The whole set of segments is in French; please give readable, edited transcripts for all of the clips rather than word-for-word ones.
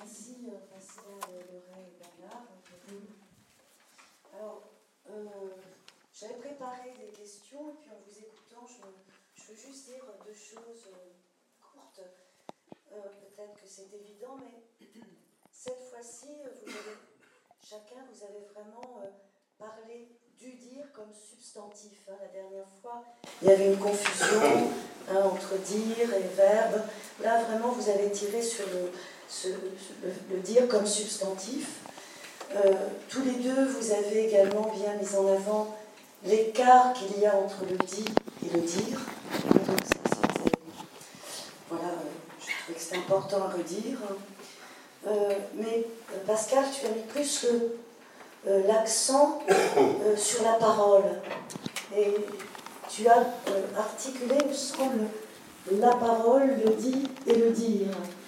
merci Pascal, Lorraine et Bernard. Alors, j'avais préparé des questions et puis en vous écoutant, je veux juste dire deux choses courtes. Peut-être que c'est évident, mais cette fois-ci, chacun vous avez vraiment parlé du dire comme substantif. La dernière fois, il y avait une confusion entre dire et verbe. Là, vraiment, vous avez tiré sur le dire comme substantif. Tous les deux, vous avez également bien mis en avant l'écart qu'il y a entre le dit et le dire. Donc, voilà, je trouvais que c'était important à redire. Mais Pascal, tu as mis plus l'accent sur la parole. Et tu as articulé, il me semble, la parole, le dit et le dire.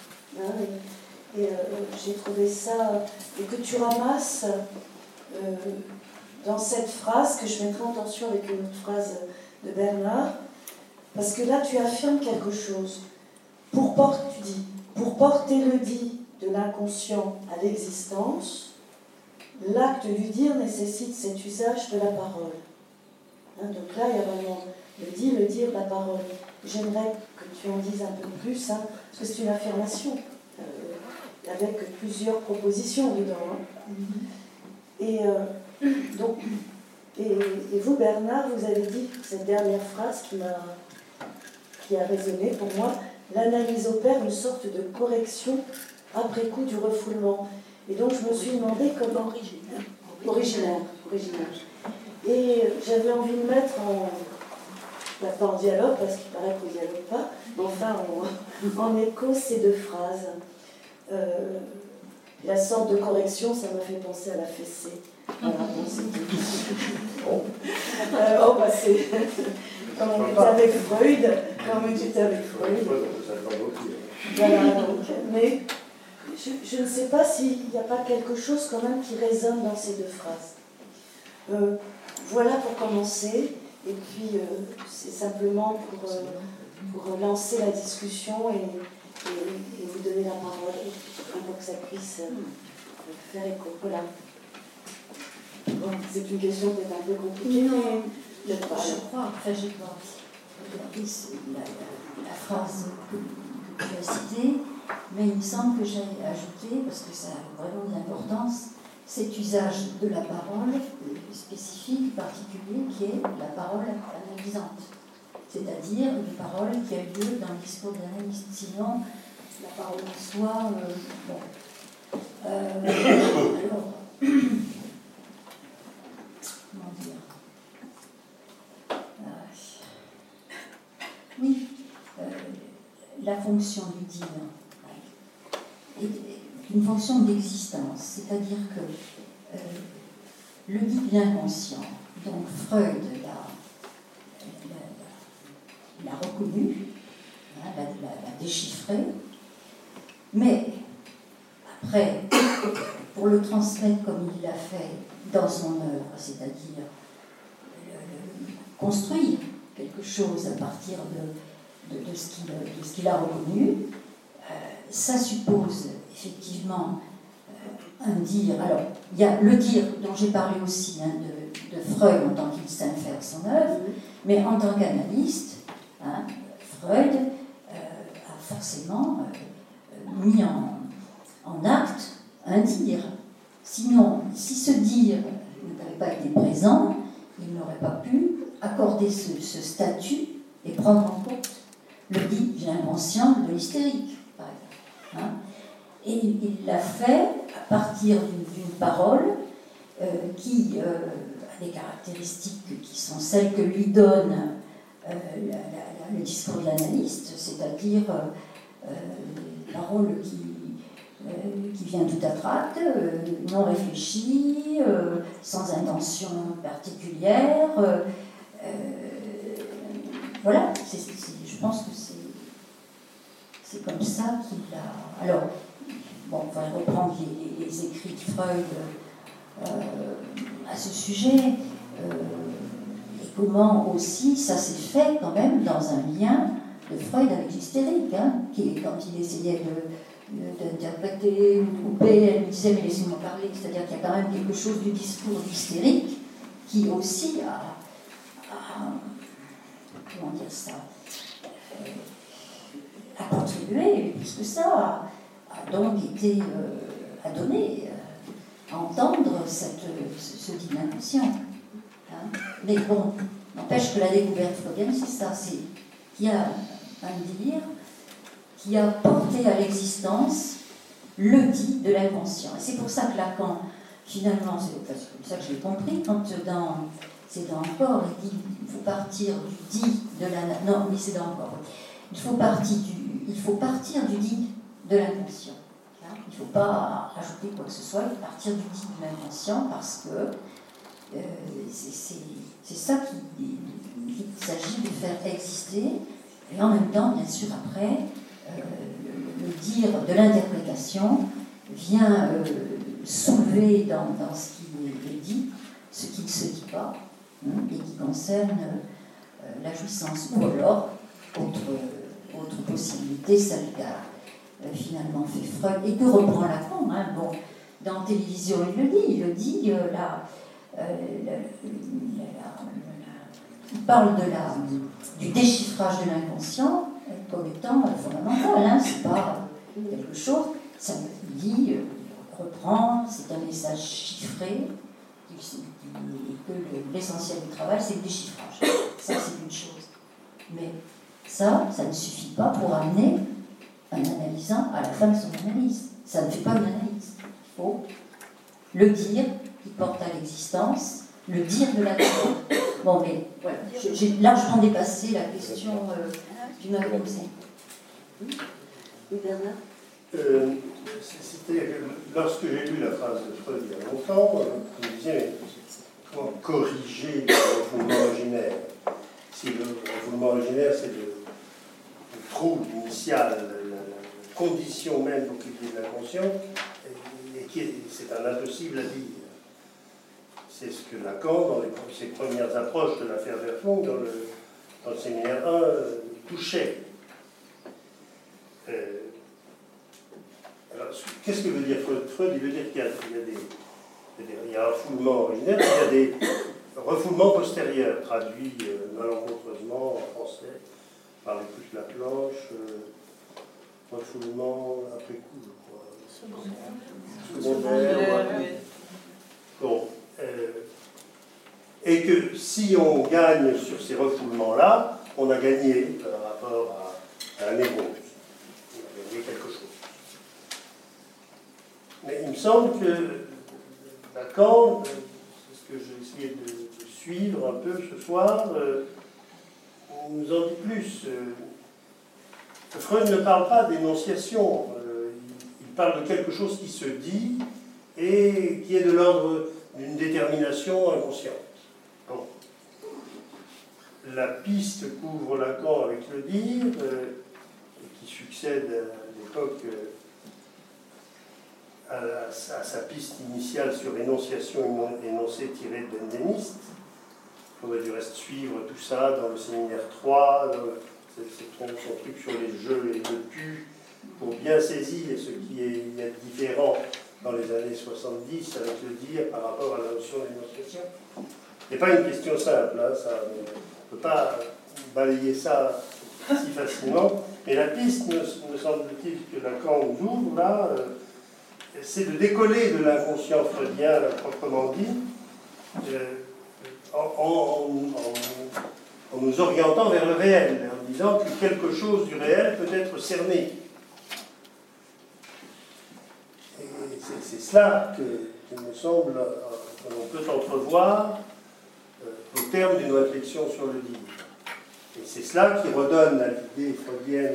J'ai trouvé ça, et que tu ramasses dans cette phrase, que je mettrai en tension avec une autre phrase de Bernard, parce que là tu affirmes quelque chose. Pour porter le dit de l'inconscient à l'existence, l'acte du dire nécessite cet usage de la parole. Donc là, il y a vraiment le dit, le dire, la parole. J'aimerais que tu en dises un peu plus, parce que c'est une affirmation, avec plusieurs propositions dedans. Et vous, Bernard, vous avez dit cette dernière phrase qui a résonné pour moi: l'analyse opère une sorte de correction après coup du refoulement. Et donc je me suis demandé comment... Originaire. Et j'avais envie de mettre pas en dialogue, parce qu'il paraît qu'on ne dialogue pas, mais enfin en écho ces deux phrases. La sorte de correction, ça m'a fait penser à la fessée. Voilà, bon, c'est comme on était avec Freud, Voilà, donc, mais je ne sais pas s'il n'y a pas quelque chose quand même qui résonne dans ces deux phrases. Voilà pour commencer, et puis c'est simplement pour lancer la discussion et vous donner la parole pour que ça puisse faire écho. Voilà. Bon, c'est une question peut-être un peu compliquée. Non, je crois, enfin j'ai pas regardé la phrase que tu as citée, mais il me semble que j'ai ajouté, parce que ça a vraiment de l'importance, cet usage de la parole spécifique, particulier, qui est la parole analysante. C'est-à-dire une parole qui a lieu dans le discours de l'analyste. Sinon, la parole en soi, bon. Alors, comment dire, oui, la fonction du dire est une fonction d'existence, c'est-à-dire que le dit de l'inconscient, donc Freud l'a reconnu, l'a déchiffré, mais après, pour le transmettre comme il l'a fait dans son œuvre, c'est-à-dire construire quelque chose à partir de ce qu'il a reconnu, ça suppose effectivement un dire. Alors, il y a le dire dont j'ai parlé aussi de Freud en tant qu'il s'infère son œuvre, mais en tant qu'analyste, Freud a forcément mis en acte un dire. Sinon, si ce dire n'avait pas été présent, il n'aurait pas pu accorder ce statut et prendre en compte le dit de l'inconscient de l'hystérique, par exemple. Et il l'a fait à partir d'une parole qui a des caractéristiques qui sont celles que lui donne le discours de l'analyste, c'est-à-dire une parole qui vient tout à trac, non réfléchie, sans intention particulière. Voilà, je pense que c'est comme ça qu'il a... Alors, bon, on va reprendre les écrits de Freud à ce sujet, et comment aussi ça s'est fait quand même dans un lien de Freud avec l'hystérique, quand il essayait d'interpréter ou de couper. Elle me disait, mais laissez-moi parler. C'est-à-dire qu'il y a quand même quelque chose du discours hystérique qui aussi comment dire ça, a contribué, plus que ça, a donc été, a donné à entendre ce dit l'inconscient. Hein. Mais bon, n'empêche que la découverte freudienne, c'est ça, c'est qu'il y a un délire qui a porté à l'existence le dit de l'inconscient. Et c'est pour ça que Lacan, finalement, c'est comme ça que je l'ai compris, quand c'est dans Encore, il dit il faut partir du dit de la... Non, mais c'est dans Encore. Il faut partir du dit de l'inconscient. Hein. Il ne faut pas ajouter quoi que ce soit, il faut partir du dit de l'inconscient parce que c'est ça qu'il s'agit de faire exister. Et en même temps, bien sûr, après, le dire de l'interprétation vient soulever dans ce qui est dit ce qui ne se dit pas, hein, et qui concerne la jouissance. Ou alors, autre possibilité, celle qu'a finalement fait Freud, et que reprend Lacan. Hein, bon, dans Télévision, il le dit, il parle du déchiffrage de l'inconscient comme étant fondamental. Hein, c'est pas quelque chose, ça me dit, reprend, c'est un message chiffré, et que l'essentiel du travail, c'est le déchiffrage. Ça, c'est une chose. Mais ça ne suffit pas pour amener un analysant à la fin de son analyse. Ça ne fait pas une analyse. Il faut le dire qui porte à l'existence, le dire de la question. Bon, mais voilà, j'ai largement dépassé la question du m'avais posée. Oui, Bernard. C'était lorsque j'ai lu la phrase de Freud il y a longtemps, je me disais, comment corriger le refoulement originaire? Si le refoulement originaire, c'est le trou initial, la condition même pour qu'il y ait de l'inconscient, et c'est un impossible à dire. C'est ce que Lacan, dans ses premières approches de l'affaire Verfond, dans le séminaire 1, touchait. Alors, qu'est-ce que veut dire Freud? Freud, il veut dire qu'il y a un refoulement originaire, il y a des refoulements postérieurs, traduits malencontreusement en français par les plus de la planche, refoulement après coup, je crois. Secondaire. Bon. Et que si on gagne sur ces refoulements-là, on a gagné par rapport à la névrose. On a gagné quelque chose. Mais il me semble que Lacan, c'est ce que j'ai essayé de suivre un peu ce soir, nous en dit plus. Freud ne parle pas d'énonciation, il parle de quelque chose qui se dit et qui est de l'ordre d'une détermination inconsciente. Bon. La piste qu'ouvre Lacan avec le dire, qui succède à l'époque à sa piste initiale sur énonciation énoncée tirée de Benveniste. On va du reste suivre tout ça dans le séminaire 3, son truc sur les jeux et le pu, pour bien saisir ce qui est différent dans les années 70 avec le dire par rapport à la notion d'énonciation. Ce n'est pas une question simple, hein, on ne peut pas balayer ça si facilement. Mais la piste, me semble-t-il, que Lacan nous ouvre là, c'est de décoller de l'inconscient freudien proprement dit, en nous orientant vers le réel, en disant que quelque chose du réel peut être cerné. Et c'est cela qu'il me semble que l'on peut entrevoir au terme d'une réflexion sur le dire. Et c'est cela qui redonne à l'idée freudienne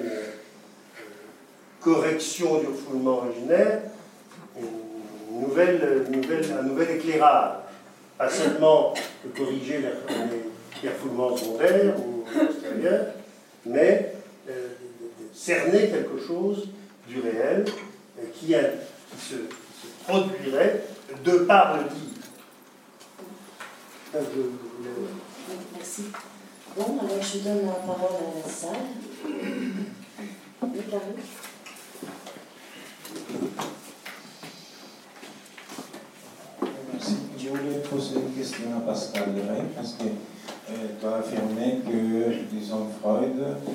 correction du refoulement originaire un nouvel éclairage. Pas seulement de corriger les refoulements secondaires ou extérieurs, mais de cerner quelque chose du réel qui se produirait de par le dire. Merci. Bon, alors je donne la parole à la salle. Oui, Clarisse. poser une question à Pascal Guéret, parce que tu as affirmé que, disons, Freud,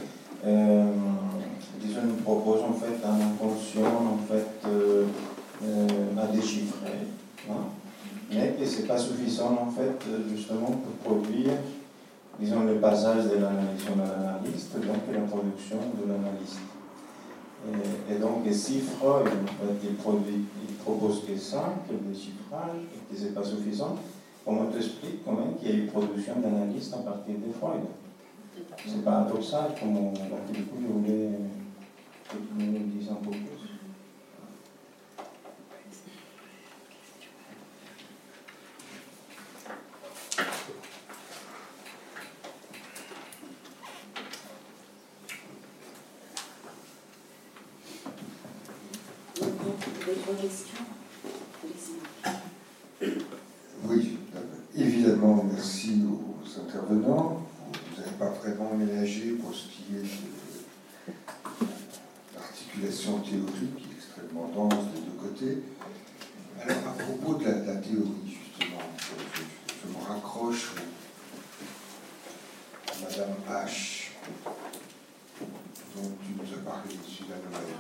disons, nous propose en fait un inconscient en fait, à déchiffrer, hein, mais que ce n'est pas suffisant en fait, justement, pour produire, disons, le passage de l'analyse à l'analyste, donc la production de l'analyste. Et donc, si Freud, en fait, il propose que ça, que le déchiffrage, et que ce n'est pas suffisant, comment t'expliques quand même qu'il y a eu production d'analystes à partir de Freud? C'est pas paradoxal, comme donc, du coup, je voulais que vous nous disiez un peu plus. D'autres questions? Oui, évidemment, merci aux intervenants. Vous n'avez pas vraiment ménagé pour ce qui est de l'articulation théorique, qui est extrêmement dense des deux côtés. Alors, à propos de la théorie, justement, je me raccroche à Madame H, dont tu nous as parlé, Suzanne Noël.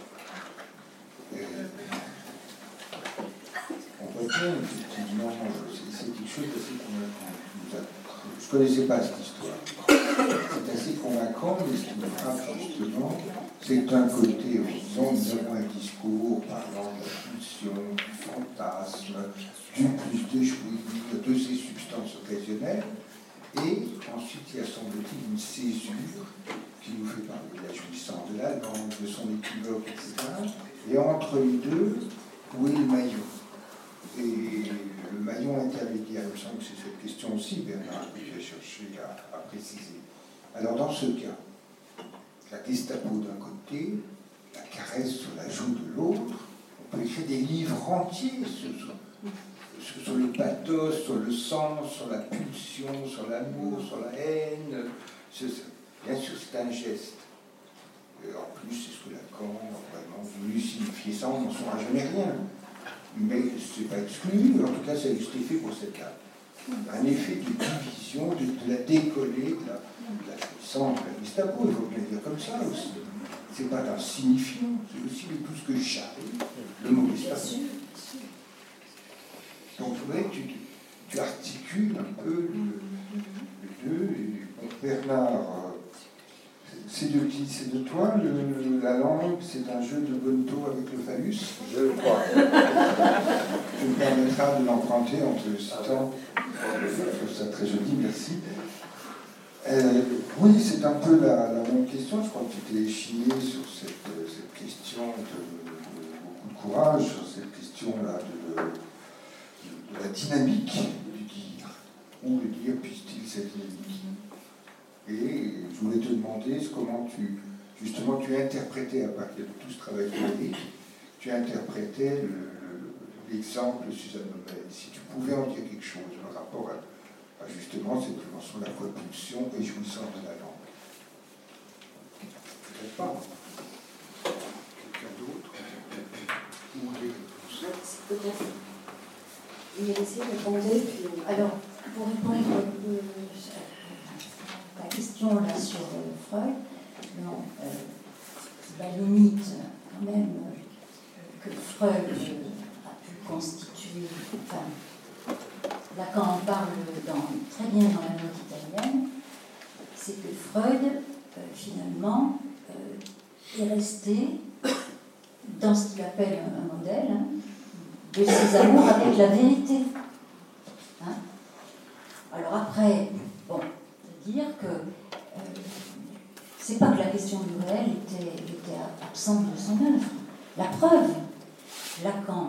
On voit bien, effectivement, c'est quelque chose d'assez convaincant. Je ne connaissais pas cette histoire. C'est assez convaincant, mais ce qui me frappe, justement, c'est d'un côté, en disant, nous avons un discours parlant de la pulsion, du fantasme, du plus de jouir, de ces substances occasionnelles, et ensuite, il y a semble-t-il une césure qui nous fait parler de la jouissance de la langue, de son équivoque, etc. Et entre les deux, où est le maillon? Et le maillon intermédiaire, il me semble que c'est cette question aussi, Bernard, que j'ai cherché à préciser. Alors, dans ce cas, la Gestapo d'un côté, la caresse sur la joue de l'autre, on peut écrire des livres entiers sur le pathos, sur le sens, sur la pulsion, sur l'amour, sur la haine. Bien sûr, c'est un geste. En plus, c'est ce que Lacan a vraiment voulu signifier. Ça, on n'en saura jamais rien. Mais ce n'est pas exclu, en tout cas, ça a juste fait pour cette cas. Un effet de division, de la décoller de la puissance de la Gestapo, il faut bien le dire comme ça aussi. Ce n'est pas d'insignifiant, c'est aussi le plus que charrie, le mot Gestapo. Donc, il faudrait que tu articules un peu le deux. Bon, Bernard, c'est de qui? C'est de toi, la langue? C'est un jeu de bonneto avec le phallus? Je le crois. Tu me permettras de l'emprunter en te le citant. Je trouve ça très joli, merci. Oui, c'est un peu la même question. Je crois que tu t'es échiné sur cette question de beaucoup de courage, sur cette question-là de la dynamique du dire. Où le dire puisse-t-il cette dynamique? Et je voulais te demander comment tu interprétais, à partir de tout ce travail théorique, tu interprétais l'exemple de Suzanne Noël. Si tu pouvais en dire quelque chose par rapport à justement cette dimension de la fois pulsion et jouissance de la langue. Peut-être pas. Quelqu'un d'autre? Ou des réponses? Peut-être. Oui, essayez de répondre. Alors, pour répondre à la question là sur Freud, non, la limite quand même que Freud a pu constituer, enfin, Lacan en parle très bien dans la note italienne, c'est que Freud, finalement, est resté dans ce qu'il appelle un modèle, hein, de ses amours avec la vérité. Hein? Alors après, bon, dire que c'est pas que la question du réel était absente de son œuvre. La preuve, Lacan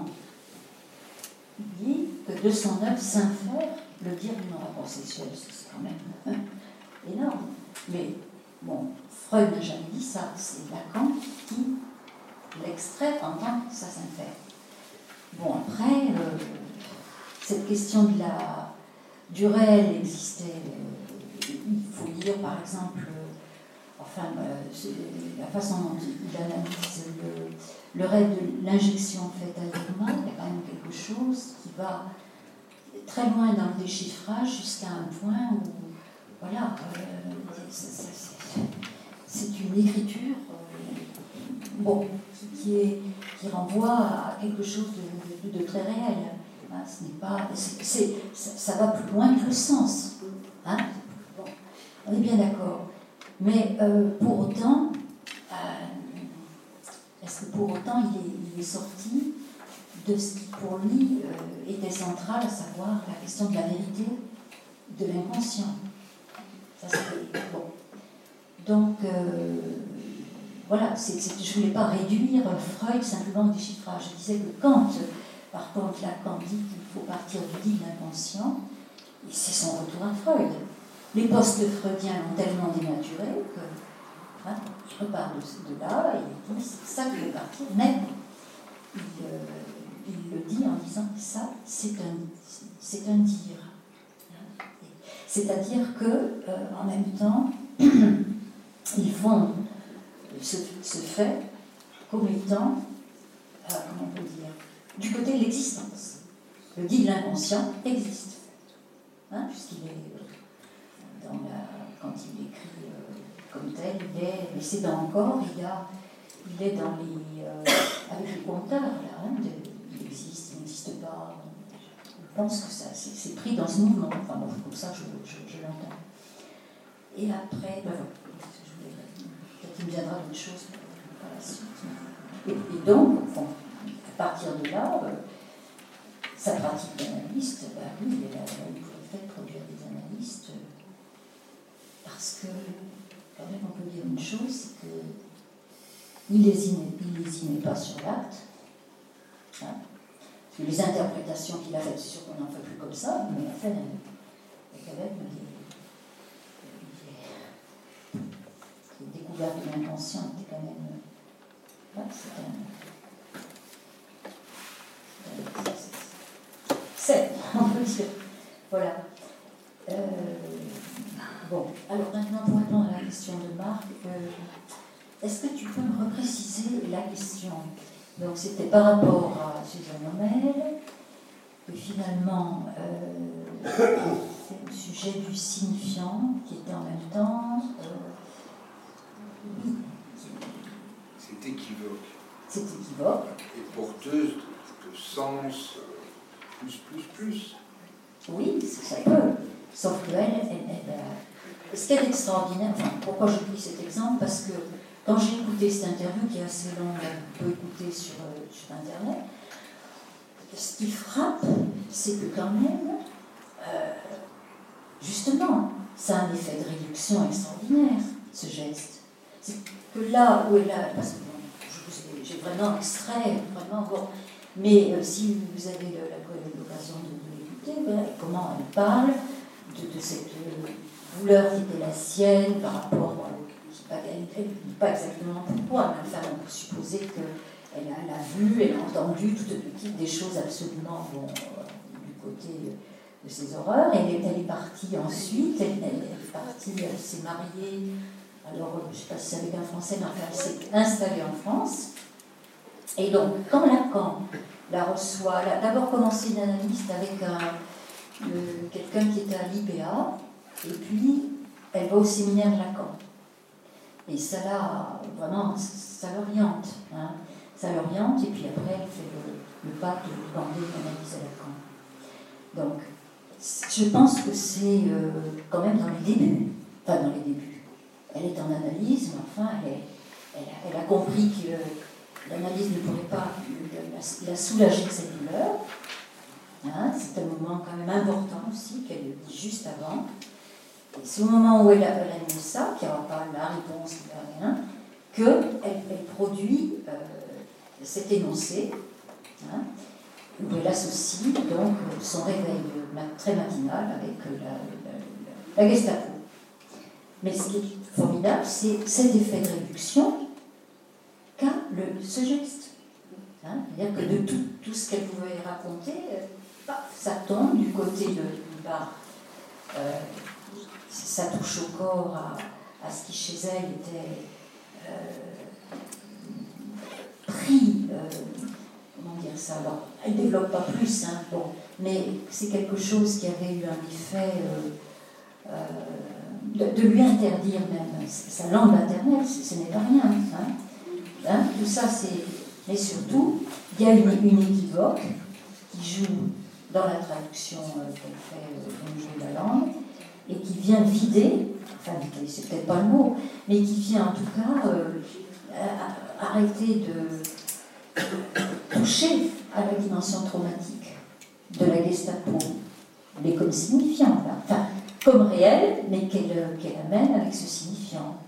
dit que de son œuvre s'infère le dire du non-rapport sexuel. C'est quand même énorme. Mais bon, Freud n'a jamais dit ça. C'est Lacan qui l'extrait en tant que ça s'infère. Bon, après, cette question du réel existait. Il faut lire, par exemple, la façon dont il analyse le rêve de l'injection faite à l'humain. Il y a quand même quelque chose qui va très loin dans le déchiffrage jusqu'à un point où, voilà, c'est une écriture bon, qui renvoie à quelque chose de très réel. Hein, ce n'est pas, ça va plus loin que le sens. Hein, bon, on est bien d'accord. Mais pour autant, est-ce que pour autant il est sorti de ce qui pour lui était central, à savoir la question de la vérité, de l'inconscient. Ça, bon. Donc, voilà, je ne voulais pas réduire Freud simplement au déchiffrage. Je disais que quand, par contre, Lacan dit qu'il faut partir du dit de l'inconscient, et c'est son retour à Freud. Les post-freudiens l'ont tellement dénaturé que, hein, je repars de là, et il dit c'est ça qu'il faut partir, mais il le dit en disant que ça, c'est un dire. C'est-à-dire que, en même temps, ils font ce fait comme étant, comment on peut dire, du côté de l'existence. Le dit de l'inconscient existe. Hein, puisqu'il est quand il écrit comme tel, mais c'est encore, il est dans les avec les compteurs là, hein, il existe, il n'existe pas. Je pense que ça c'est pris dans ce mouvement. Enfin bon, comme ça je l'entends. Et après, ben voilà, peut-être qu'il me viendra d'autres choses par la suite. Et donc, bon, à partir de là, sa pratique d'analyste, ben oui, il pouvait faire produire des analystes parce que, quand même, on peut dire une chose, c'est que il lésinait pas sur l'acte. Hein. Les interprétations qu'il a faites, c'est sûr qu'on n'en fait plus comme ça, mais il a fait quand même des découvertes de l'inconscient étaient quand même. Ouais, c'est, on peut dire. Voilà. Bon, alors maintenant, pour répondre à la question de Marc, est-ce que tu peux me repréciser la question? Donc, c'était par rapport à Suzanne Homel, et finalement, c'est le sujet du signifiant qui était en même temps. C'est équivoque. C'est équivoque. Et porteuse de sens plus. Oui, ça peut. Sauf qu'elle, ce qui est extraordinaire, enfin, pourquoi j'ai pris cet exemple? Parce que quand j'ai écouté cette interview, qui est assez longue, on peut écouter sur Internet, ce qui frappe, c'est que quand même, justement, ça a un effet de réduction extraordinaire, ce geste. C'est que là où elle a, parce que bon, j'ai vraiment extrait, vraiment, bon, mais si vous avez l'occasion de l'écouter, ben, comment elle parle de cette douleur qui était la sienne par rapport à elle ne dit pas exactement pourquoi, mais enfin, on peut supposer qu'elle a vu, elle a entendu toutes des choses absolument bon, du côté de ses horreurs. Elle est partie ensuite, elle s'est mariée, alors je ne sais pas si c'est avec un Français, mais enfin, elle s'est installée en France. Et donc, quand Lacan la reçoit, elle a d'abord commencé une analyste avec quelqu'un qui était à l'IPA, et puis elle va au séminaire Lacan. Et ça là, vraiment, ça l'oriente. Hein. Ça l'oriente, et puis après, elle fait le pas de demander une analyse à Lacan. Donc, je pense que c'est quand même dans les débuts. Enfin, dans les débuts. Elle est en analyse, mais enfin, elle a compris que l'analyse ne pourrait pas la soulager de cette douleur. Hein. C'est un moment quand même important aussi, qu'elle le dit juste avant. C'est au moment où elle a mis ça, qu'il n'y aura pas la réponse, il n'y a rien, qu'elle produit cet énoncé, hein, où elle associe donc son réveil très matinal avec la Gestapo. Mais ce qui est formidable, c'est cet effet de réduction qu'a ce geste. Hein, c'est-à-dire que de tout ce qu'elle pouvait raconter, ça tombe du côté de ça touche au corps à ce qui chez elle était pris, comment dire, ça. Alors, elle ne développe pas plus, hein, bon, mais c'est quelque chose qui avait eu un effet de lui interdire même sa langue maternelle, ce n'est pas rien. Hein, tout ça, c'est... Mais surtout, il y a une équivoque qui joue dans la traduction qu'elle fait au niveau de la langue, et qui vient vider, enfin, c'est peut-être pas le mot, mais qui vient en tout cas arrêter de toucher à la dimension traumatique de la Gestapo, mais comme signifiant, là. Enfin, comme réel, mais qu'elle amène avec ce signifiant.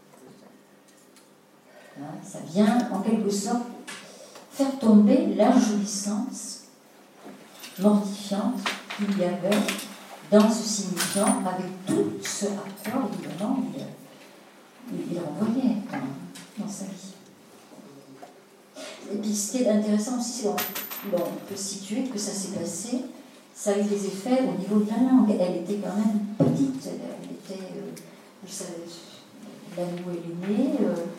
Hein, ça vient en quelque sorte faire tomber la jouissance mortifiante qu'il y avait dans ce signifiant, avec tout ce à quoi, évidemment, il renvoyait dans sa vie. Et puis ce qui est intéressant aussi, c'est qu'on peut situer que ça s'est passé, ça a eu des effets au niveau de la langue. Elle était quand même petite, elle était, vous savez, là où elle est née,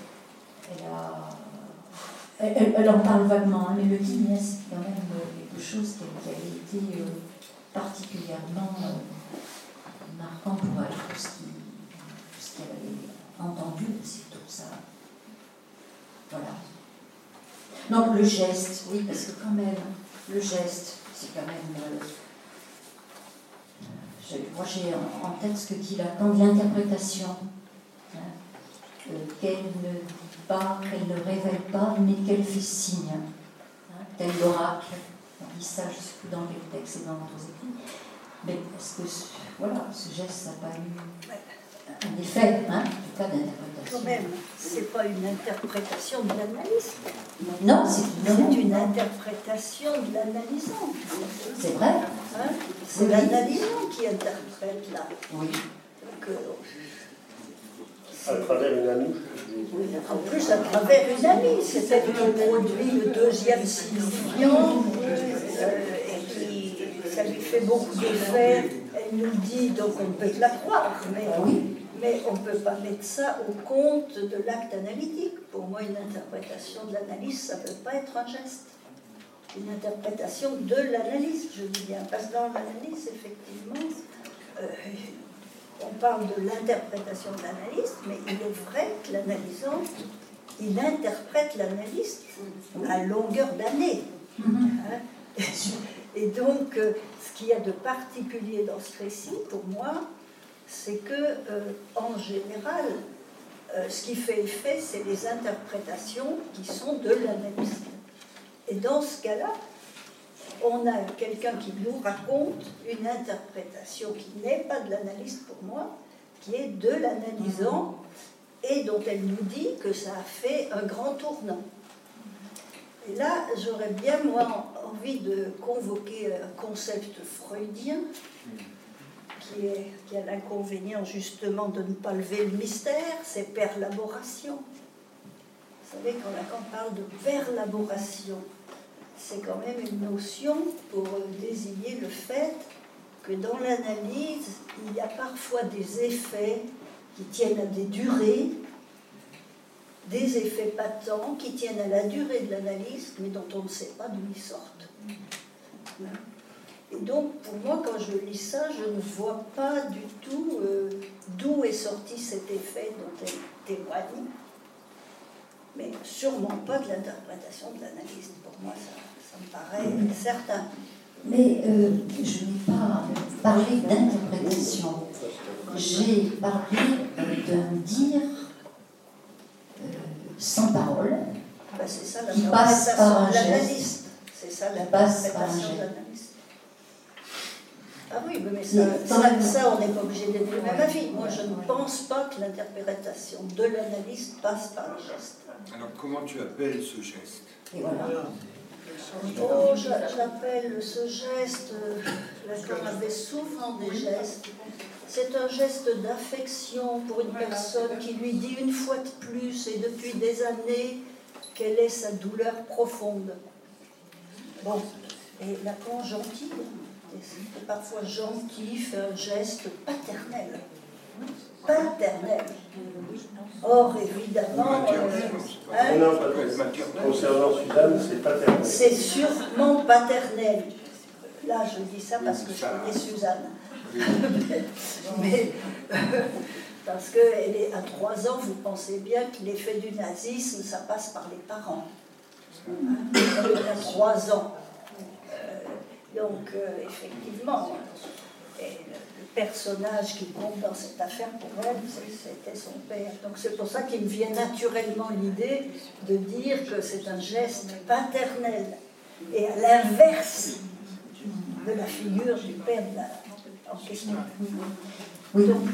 elle en parle vaguement, mais le guinéen, c'est quand même quelque chose qui avait été particulièrement marquant pour elle, tout ce qu'elle avait entendu, c'est tout ça. Voilà. Donc le geste, oui, parce que quand même, le geste, c'est quand même... moi j'ai en tête ce que dit Lacan de l'interprétation. Hein, qu'elle ne dit pas, qu'elle ne révèle pas, mais qu'elle fait signe. Hein, tel l'oracle. On dit ça, je ne sais plus dans quel texte et dans d'autres écrits. Mais est-ce que ce geste n'a pas eu un effet, hein, en tout cas d'interprétation? Quand même, ce n'est pas une interprétation de l'analyste. Non, c'est une interprétation de l'analysant. C'est vrai. Hein, c'est l'analysant qui interprète là. Oui. Donc, à travers une amie. En plus, à travers une amie, c'est elle qui produit le deuxième signifiant, et qui, ça lui fait beaucoup d'effets. Elle nous le dit, donc on peut la croire, mais on ne peut pas mettre ça au compte de l'acte analytique. Pour moi, une interprétation de l'analyse, ça ne peut pas être un geste. Une interprétation de l'analyse, je dis bien. Parce que dans l'analyse, effectivement, on parle de l'interprétation de l'analyste, mais il est vrai que l'analysant, il interprète l'analyste à longueur d'année. Hein? Et donc, ce qu'il y a de particulier dans ce récit, pour moi, c'est que, en général, ce qui fait effet, c'est les interprétations qui sont de l'analyste. Et dans ce cas-là, on a quelqu'un qui nous raconte une interprétation qui n'est pas de l'analyste pour moi, qui est de l'analysant, et dont elle nous dit que ça a fait un grand tournant. Et là, j'aurais bien, moi, envie de convoquer un concept freudien qui a l'inconvénient, justement, de ne pas lever le mystère, c'est perlaboration. Vous savez, quand Lacan parle de perlaboration, c'est quand même une notion pour désigner le fait que dans l'analyse, il y a parfois des effets qui tiennent à des durées, des effets patents qui tiennent à la durée de l'analyse, mais dont on ne sait pas d'où ils sortent. Et donc, pour moi, quand je lis ça, je ne vois pas du tout d'où est sorti cet effet dont elle témoigne, mais sûrement pas de l'interprétation de l'analyse. Pour moi, ça me paraît certain. Mais je n'ai pas parlé d'interprétation. J'ai parlé d'un dire sans parole, c'est ça, qui passe par un geste, c'est ça l'interprétation de l'analyste. Ah oui, mais ça on n'est pas obligé d'être du même avis. Moi, je ne pense pas que l'interprétation de l'analyste passe par le geste. Alors, comment tu appelles ce geste? Et voilà. Oh, j'appelle ce geste, Lacan avait souvent des gestes. C'est un geste d'affection pour une personne qui lui dit une fois de plus et depuis des années quelle est sa douleur profonde. Bon, et Lacan gentil, parfois gentil, fait un geste paternel. paternelle. Or, évidemment, hein, Non, pas de- concernant Suzanne, c'est paternel. c'est sûrement paternel. Là, je dis ça parce que je connais Suzanne. Mais parce qu'elle est à 3 ans, vous pensez bien que l'effet du nazisme, ça passe par les parents. Elle a 3 ans. Donc, effectivement, et le personnage qui compte dans cette affaire pour elle, c'était son père. Donc c'est pour ça qu'il me vient naturellement l'idée de dire que c'est un geste paternel. Et à l'inverse de la figure du père en question. Oui. Donc,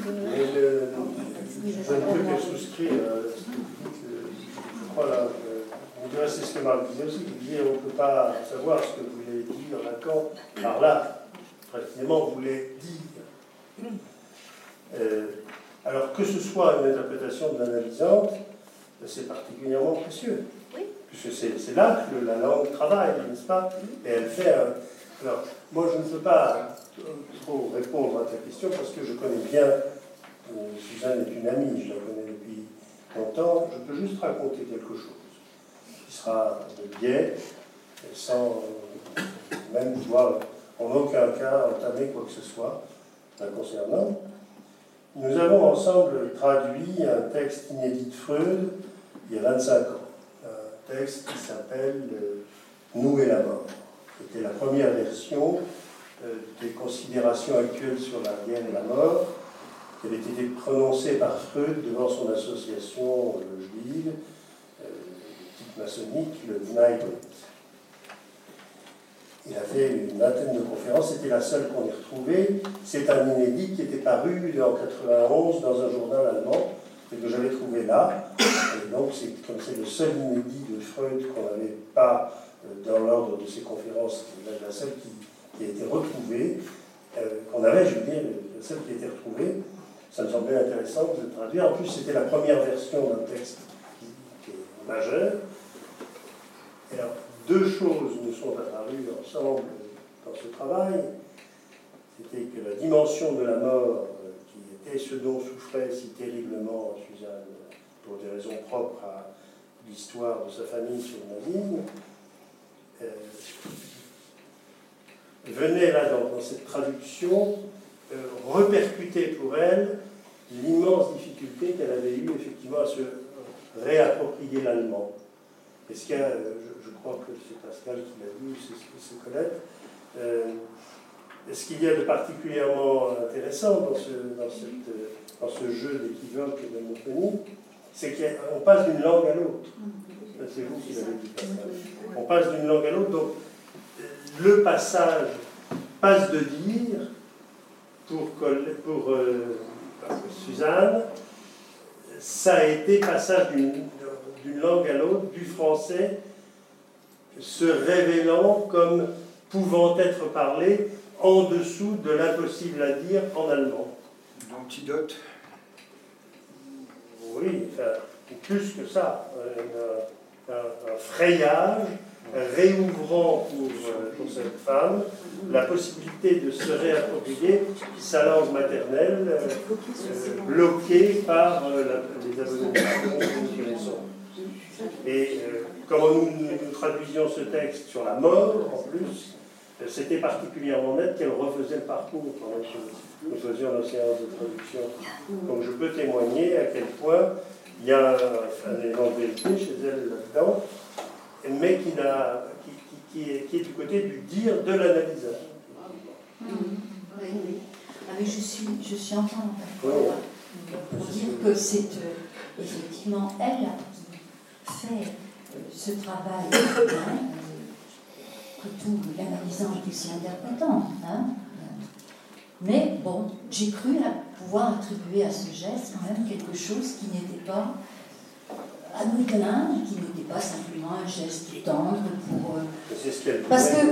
Je ne peux que souscrire à ce que vous dites, je crois là, c'est ce que Marc disait aussi, il disait on ne peut pas savoir ce que voulait dire Lacan par là, précisément voulait dire. Alors que ce soit une interprétation de l'analysante, c'est particulièrement précieux. Oui. Puisque c'est là que la langue travaille, n'est-ce pas? Et elle fait un... Alors, moi je ne peux pas trop répondre à ta question parce que je connais bien, Suzanne est une amie, je la connais depuis longtemps, je peux juste raconter quelque chose qui sera de biais, sans même pouvoir en aucun cas entamer quoi que ce soit la concernant. Nous avons ensemble traduit un texte inédit de Freud il y a 25 ans, un texte qui s'appelle Nous et la mort. C'était la première version des considérations actuelles sur la guerre et la mort, qui avait été prononcée par Freud devant son association juive, type maçonnique, le Kneipel. Il a fait une vingtaine de conférences, c'était la seule qu'on ait retrouvée. C'est un inédit qui était paru en 1991 dans un journal allemand, et que j'avais trouvé là. Et donc, comme c'est le seul inédit de Freud qu'on n'avait pas dans l'ordre de ses conférences, la seule qui a été retrouvée, qu'on avait, je veux dire, la seule qui a été retrouvée, ça me semblait intéressant de traduire. En plus, c'était la première version d'un texte qui est majeur. Et alors, 2 choses nous sont apparues ensemble dans ce travail. C'était que la dimension de la mort, qui était ce dont souffrait si terriblement Suzanne, pour des raisons propres à l'histoire de sa famille sur le nazisme, venait là dans cette traduction repercuter pour elle l'immense difficulté qu'elle avait eue effectivement à se réapproprier l'allemand. Est-ce qu'il y a, je crois que c'est Pascal qui l'a dit, c'est Colette, est-ce qu'il y a de particulièrement intéressant dans ce jeu d'équivoque et de monotonie, c'est qu'on passe d'une langue à l'autre. C'est vous qui l'avez dit, Pascal. On passe d'une langue à l'autre, donc le passage passe de dire pour Suzanne, ça a été passage d'une langue à l'autre, du français, se révélant comme pouvant être parlé en dessous de l'impossible à dire en allemand. L'antidote. Oui, enfin, plus que ça, un frayage réouvrant pour cette femme la possibilité de se réapproprier sa langue maternelle, bloquée par les abominations que nous connaissons. Et comment nous traduisions ce texte sur la mort, en plus, c'était particulièrement net qu'elle refaisait le parcours pendant que nous faisions nos séances de traduction. Donc je peux témoigner à quel point il y a un élément de vérité chez elle là-dedans, mais qui est du côté du dire de l'analyseur. Oui. Ah, mais je suis entièrement d'accord pour dire que c'est effectivement elle qui fait ce travail, que tout l'analysant est aussi interprétant. Hein. Mais bon, j'ai cru pouvoir attribuer à ce geste quand même quelque chose qui n'était pas anodin, qui n'était pas simplement un geste tendre pour... parce que...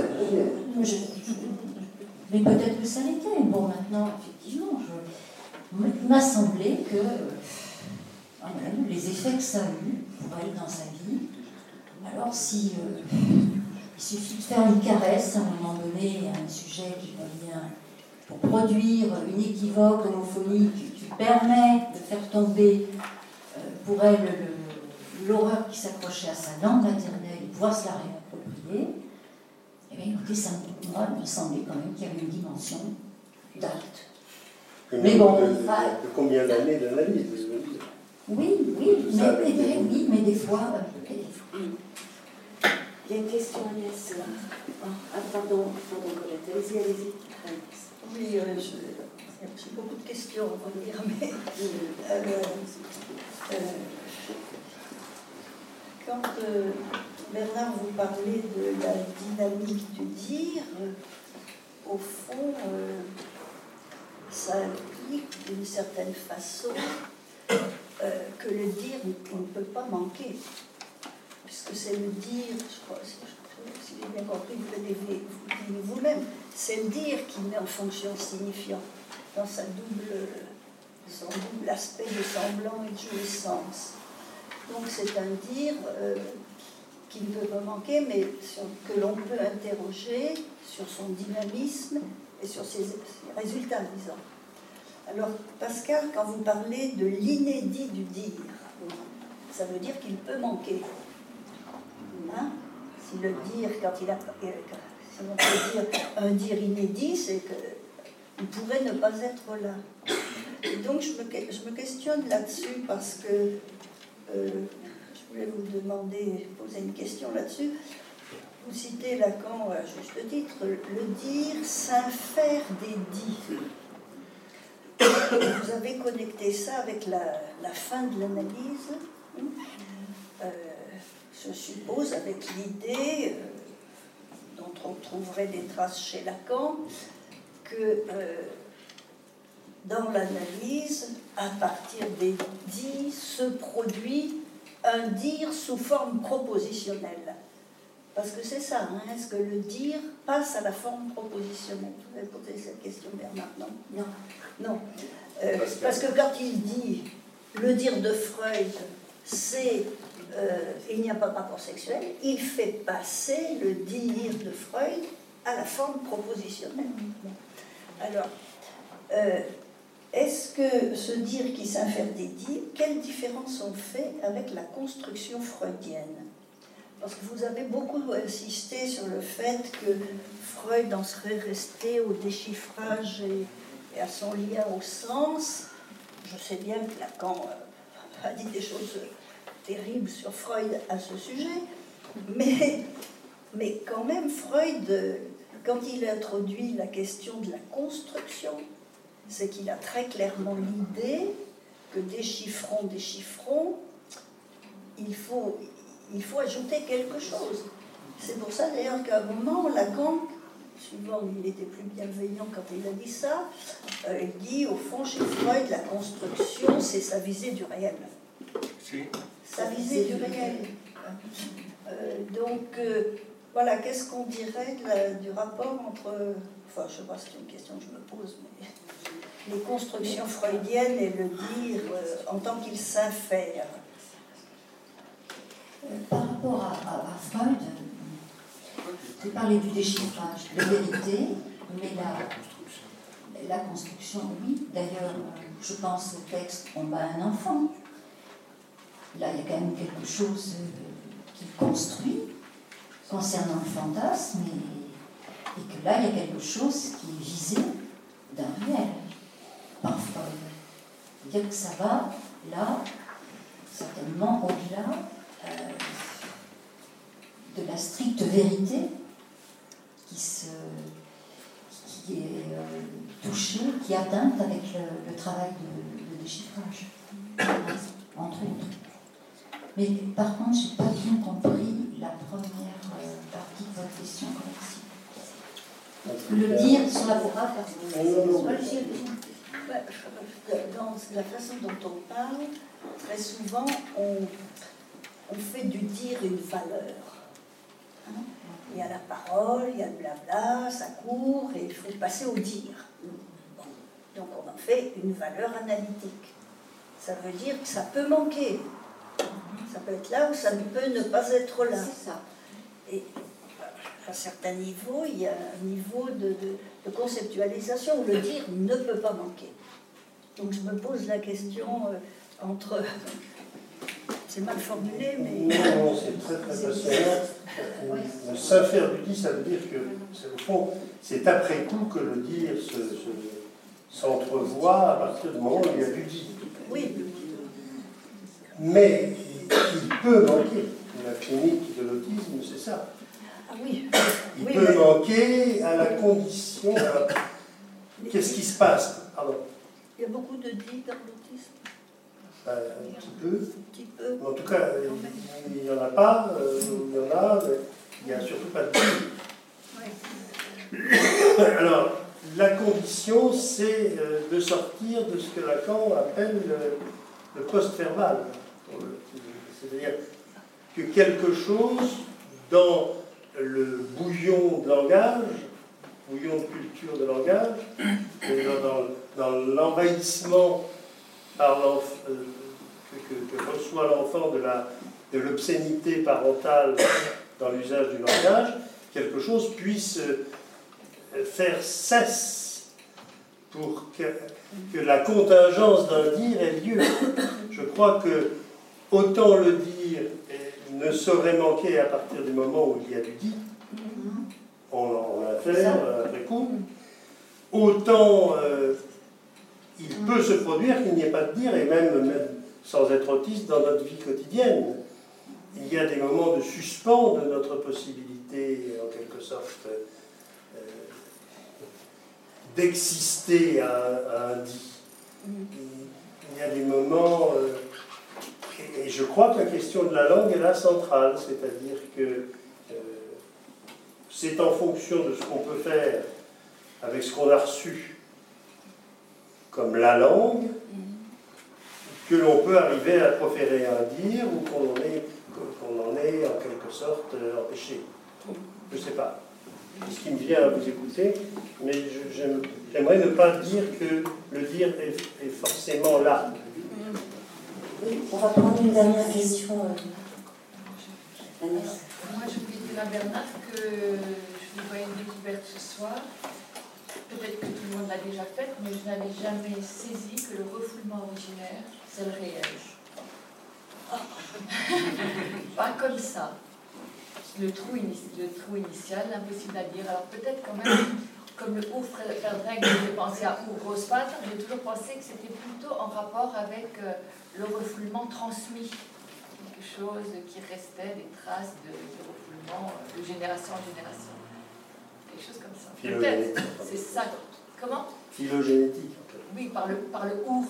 mais peut-être que ça l'était. Bon, maintenant, effectivement, il m'a semblé que les effets que ça a eu pour elle dans sa vie, alors si il suffit de faire une caresse à un moment donné à un sujet qui va bien pour produire une équivoque homophonie qui permet de faire tomber pour elle l'horreur qui s'accrochait à sa langue maternelle et pouvoir se la réapproprier, eh bien écoutez, ça, moi, il me semblait quand même qu'il y avait une dimension d'acte. Mais bon, de combien d'années d'analyse, je veux dire. Oui, mais des fois. Il y a une question, Agnès. Pardon, Colette, allez-y. Oui, j'ai beaucoup de questions, on va dire, mais quand Bernard vous parlait de la dynamique du dire, au fond, ça implique d'une certaine façon que le dire, on ne peut pas manquer, puisque c'est le dire, je crois, si j'ai bien compris, vous le dites vous-même, c'est le dire qui met en fonction signifiant dans son double aspect de semblant et de jouissance. Donc c'est un dire qui ne peut pas manquer, mais que l'on peut interroger sur son dynamisme et sur ses résultats, disons. Alors, Pascal, quand vous parlez de l'inédit du dire, ça veut dire qu'il peut manquer. Hein? Si le dire, quand il a... Si on peut dire un dire inédit, c'est qu'il pourrait ne pas être là. Et donc, je me questionne là-dessus parce que je voulais vous poser une question là-dessus. Vous citez Lacan à juste titre, le dire s'infère des dits. Vous avez connecté ça avec la fin de l'analyse, je suppose, avec l'idée, dont on trouverait des traces chez Lacan, que dans l'analyse, à partir des dits, se produit un dire sous forme propositionnelle. Parce que c'est ça, hein, est-ce que le dire passe à la forme propositionnelle? Vous avez posé cette question, Bernard, non? Non. Parce que quand il dit le dire de Freud, c'est il n'y a pas de rapport sexuel, il fait passer le dire de Freud à la forme propositionnelle. Alors, est-ce que ce dire qui s'infère des dits, quelle différence on fait avec la construction freudienne? Parce que vous avez beaucoup insisté sur le fait que Freud en serait resté au déchiffrage et à son lien au sens. Je sais bien que Lacan a dit des choses terribles sur Freud à ce sujet, mais quand même, Freud, quand il introduit la question de la construction, c'est qu'il a très clairement l'idée que déchiffrons, il faut ajouter quelque chose. C'est pour ça d'ailleurs qu'à un moment, Lacan, souvent il était plus bienveillant quand il a dit ça, il dit au fond chez Freud, la construction c'est sa visée du réel. Sa visée du réel. Donc voilà, qu'est-ce qu'on dirait du rapport entre, enfin je sais pas, c'est une question que je me pose, mais les constructions freudiennes et le dire en tant qu'il s'infère. Par rapport à Freud, j'ai parlé du déchiffrage de vérité, mais la construction, oui. D'ailleurs, je pense au texte « On bat un enfant ». Là, il y a quand même quelque chose qui construit concernant le fantasme, et que là, il y a quelque chose qui est visé d'un réel, par Freud. C'est-à-dire que ça va, là, certainement au-delà de la stricte vérité qui est touchée, qui est atteinte avec le travail de déchiffrage, entre autres. Mais par contre, je n'ai pas bien compris la première partie de votre question. Le dire sur la voix, dans la façon dont on parle, très souvent, on fait du dire une valeur. Hein? Il y a la parole, il y a le blabla, ça court, et il faut passer au dire. Bon. Donc on en fait une valeur analytique. Ça veut dire que ça peut manquer. Ça peut être là ou ça peut ne pas être là. C'est ça. Et à certains niveaux, il y a un niveau de conceptualisation où le dire ne peut pas manquer. Donc je me pose la question entre... C'est mal formulé, mais... Non, c'est très très passionnant. Le saint-faire du dit, ça veut dire que, au fond, c'est après coup que le dire s'entrevoit à partir du moment où il y a du dit. Oui. Mais il peut manquer. La clinique de l'autisme, c'est ça. Ah oui. Il Oui, peut mais... manquer à la condition... Qu'est-ce qui se passe? Pardon. Il y a beaucoup de dits dans l'autisme. Un petit peu. Un petit peu. En tout cas, il n'y en a pas, il y en a, mais il n'y a surtout pas de Oui. Alors, la condition, c'est de sortir de ce que Lacan appelle le post-verbal. C'est-à-dire que quelque chose dans le bouillon de langage, bouillon de culture de langage, et dans l'envahissement par que reçoit l'enfant de l'obscénité parentale dans l'usage du langage, quelque chose puisse faire cesse pour que la contingence d'un dire ait lieu. Je crois que autant le dire ne saurait manquer à partir du moment où il y a du dit, on l'affaire après coup, autant il peut se produire qu'il n'y ait pas de dire, et même sans être autiste dans notre vie quotidienne. Il y a des moments de suspens de notre possibilité, en quelque sorte, d'exister à un dit. Il y a des moments... et je crois que la question de la langue est là centrale, c'est-à-dire que c'est en fonction de ce qu'on peut faire avec ce qu'on a reçu comme la langue, que l'on peut arriver à proférer un dire ou qu'on en est en quelque sorte empêché. Je ne sais pas. C'est ce qui me vient à vous écouter, mais j'aimerais ne pas dire que le dire est forcément là. Oui, on va prendre une dernière question. Agnès. Moi, je voulais dire à Bernard que je voyais une découverte ce soir. Peut-être que tout le monde l'a déjà faite, mais je n'avais jamais saisi que le refoulement originaire, c'est le réel. Pas comme ça. Le trou initial, l'impossible à dire. Alors peut-être quand même, comme le ouf Ferdinand, j'ai pensé à ouf Grosspath, j'ai toujours pensé que c'était plutôt en rapport avec le refoulement transmis. Quelque chose qui restait, des traces de refoulement de génération en génération. Quelque chose comme ça. Peut-être, c'est ça. Comment? Phylogénétique. Oui, par le our.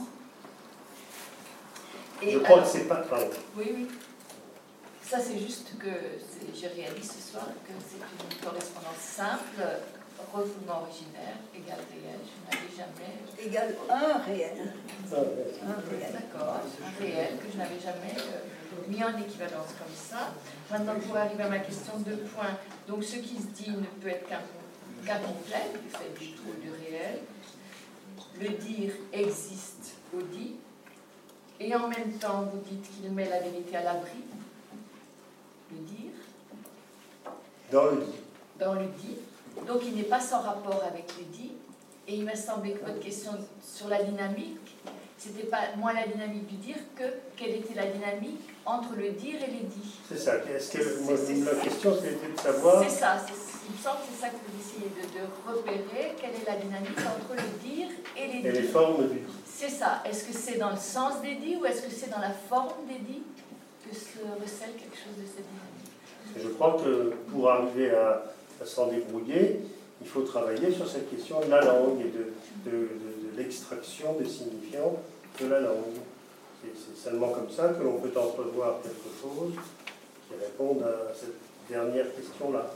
Et je crois que c'est pas... Pardon. Oui, oui. Ça, c'est juste que j'ai réalisé ce soir que c'est une correspondance simple, refoulement originaire, égal réel. Je n'avais jamais... Égal un réel. Un réel. D'accord, un réel que je n'avais jamais mis en équivalence comme ça. Maintenant, pour arriver à ma question, 2 points. Donc, ce qui se dit ne peut être qu'incomplet, du fait du trou du réel. Le dire existe au dit. Et en même temps, vous dites qu'il met la vérité à l'abri. Le dire. Dans le dit. Dans le dit. Donc, il n'est pas sans rapport avec le dit. Et il m'a semblé que votre question sur la dynamique, c'était pas moins la dynamique du dire que quelle était la dynamique entre le dire et les dits. C'est ça. La question, c'était de savoir... C'est ça. Il me semble que c'est ça que vous essayez de repérer. Quelle est la dynamique entre le dire et les dits. Et les formes du dit. C'est ça. Est-ce que c'est dans le sens des dits ou est-ce que c'est dans la forme des dits que se recèle quelque chose de cette dynamique? Et je crois que pour arriver à s'en débrouiller, il faut travailler sur cette question de la langue et de l'extraction des signifiants de la langue. C'est seulement comme ça que l'on peut entrevoir quelque chose qui réponde à cette dernière question-là.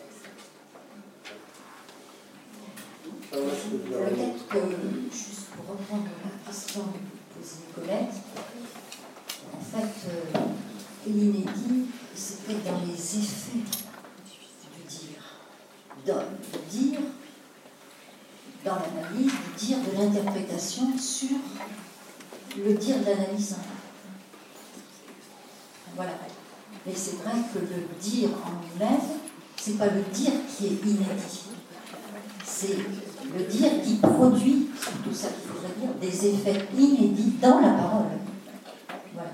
Peut-être que, juste pour reprendre la question posée Colette, en fait, l'inédit, c'était dans les effets du dire. Dans le dire, dans l'analyse, du dire, de l'interprétation sur le dire de l'analysant. Voilà. Mais c'est vrai que le dire en lui-même, c'est pas le dire qui est inédit, c'est le dire qui produit, c'est tout ça qu'il faudrait dire, des effets inédits dans la parole. Voilà.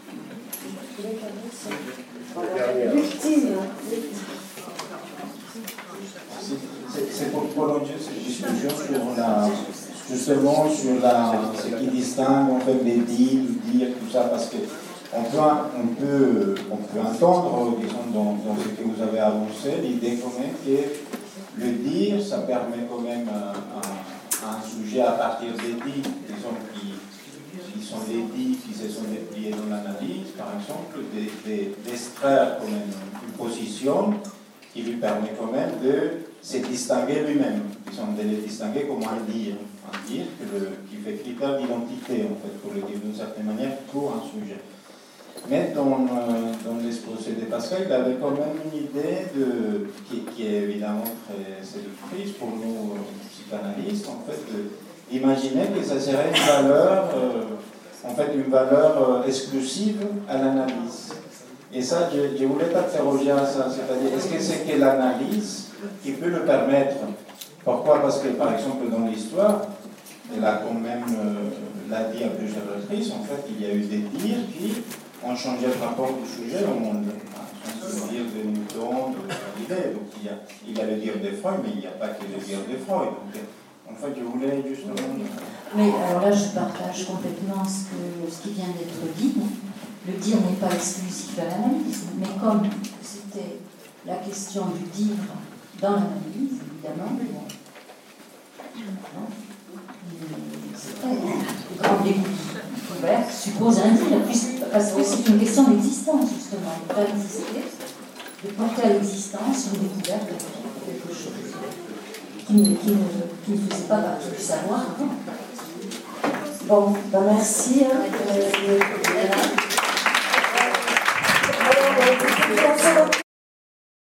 C'est pour prolonger cette discussion justement sur ce qui distingue en fait les dits, le dire, tout ça, parce que on peut entendre, disons, dans ce que vous avez avancé, l'idée quand même que le dire, ça permet quand même à un sujet à partir des dits, disons, qui sont des dits qui se sont dépliés dans l'analyse, par exemple, d'extraire quand même une position qui lui permet quand même de se distinguer lui-même, disons, de le distinguer comme un dire qui fait critère d'identité, en fait, pour le dire d'une certaine manière, pour un sujet. Mais dans l'exposé de Pascal, il avait quand même une idée qui est évidemment très séductrice pour nous psychanalystes, en fait, d'imaginer que ça serait une valeur exclusive à l'analyse. Et ça, je voulais t'interroger à ça, c'est-à-dire, est-ce que c'est que l'analyse qui peut le permettre? Pourquoi? Parce que, par exemple, dans l'histoire, elle a quand même l'a dit à plusieurs reprises, en fait, il y a eu des dires qui ont changé le rapport du sujet au monde. Le dire de Newton, de Galilée, donc il y a le dire de Freud, mais il n'y a pas que le dire de Freud. Donc, en fait, je voulais justement... Mais alors là, je partage complètement ce qui vient d'être dit. Le dire n'est pas exclusif à l'analyse, mais comme c'était la question du dire dans l'analyse, évidemment, c'est très grand découvert suppose un dire, parce que c'est une question d'existence, justement, de faire exister, de porter à l'existence une découverte de quelque chose qui ne faisait pas partie du savoir. Bon, ben merci. Alors,